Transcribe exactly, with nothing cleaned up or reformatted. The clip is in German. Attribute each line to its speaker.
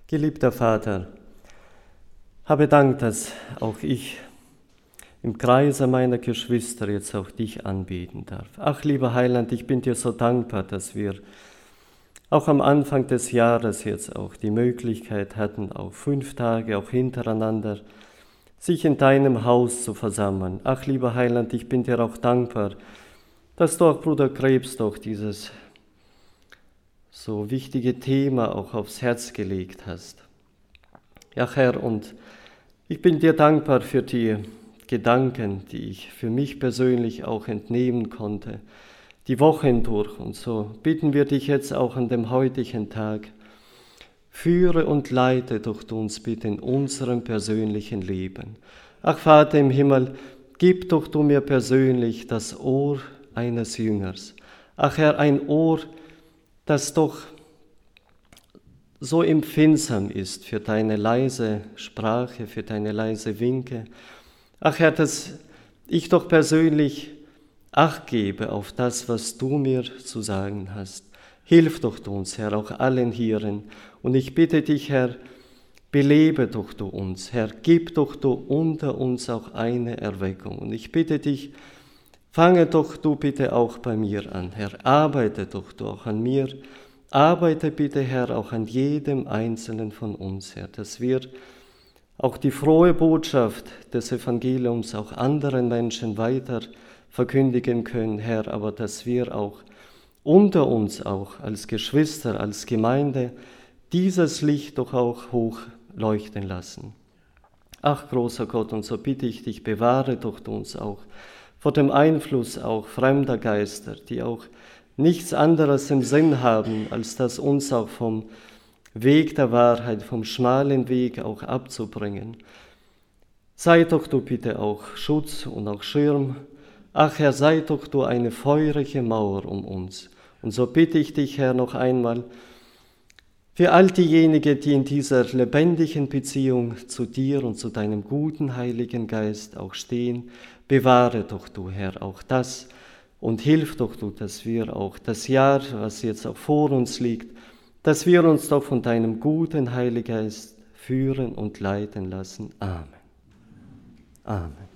Speaker 1: Geliebter Vater, habe Dank, dass auch ich im Kreise meiner Geschwister jetzt auch dich anbeten darf. Ach, lieber Heiland, ich bin dir so dankbar, dass wir auch am Anfang des Jahres jetzt auch die Möglichkeit hatten, auch fünf Tage auch hintereinander sich in deinem Haus zu versammeln. Ach, lieber Heiland, ich bin dir auch dankbar, dass du auch Bruder Krebs doch dieses so wichtige Thema auch aufs Herz gelegt hast. Ja, Herr, und ich bin dir dankbar für die Gedanken, die ich für mich persönlich auch entnehmen konnte, die Woche hindurch. Und so bitten wir dich jetzt auch an dem heutigen Tag, führe und leite doch du uns bitte in unserem persönlichen Leben. Ach, Vater im Himmel, gib doch du mir persönlich das Ohr eines Jüngers. Ach, Herr, ein Ohr, das doch so empfindsam ist für deine leise Sprache, für deine leise Winke. Ach Herr, dass ich doch persönlich Acht gebe auf das, was du mir zu sagen hast. Hilf doch du uns, Herr, auch allen hierin. Und ich bitte dich, Herr, belebe doch du uns. Herr, gib doch du unter uns auch eine Erweckung. Und ich bitte dich, fange doch du bitte auch bei mir an. Herr, arbeite doch du auch an mir. Arbeite bitte, Herr, auch an jedem Einzelnen von uns, Herr, dass wir auch die frohe Botschaft des Evangeliums auch anderen Menschen weiter verkündigen können, Herr, aber dass wir auch unter uns auch als Geschwister, als Gemeinde dieses Licht doch auch hoch leuchten lassen. Ach, großer Gott, und so bitte ich dich, bewahre doch uns auch vor dem Einfluss auch fremder Geister, die auch nichts anderes im Sinn haben, als das uns auch vom Weg der Wahrheit, vom schmalen Weg auch abzubringen. Sei doch du bitte auch Schutz und auch Schirm. Ach Herr, sei doch du eine feurige Mauer um uns. Und so bitte ich dich, Herr, noch einmal, für all diejenigen, die in dieser lebendigen Beziehung zu dir und zu deinem guten Heiligen Geist auch stehen, bewahre doch du, Herr, auch das, und hilf doch du, dass wir auch das Jahr, was jetzt auch vor uns liegt, dass wir uns doch von deinem guten Heiligen Geist führen und leiten lassen. Amen. Amen.